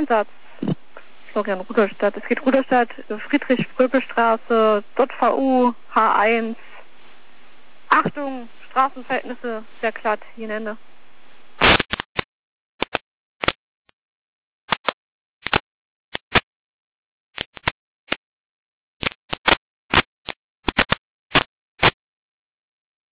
Einsatz. Florian Rudolstadt. Es geht Rudolstadt, Friedrich-Fröbel-Straße, JVU, H1. Achtung, Straßenverhältnisse sehr glatt, hier Ende.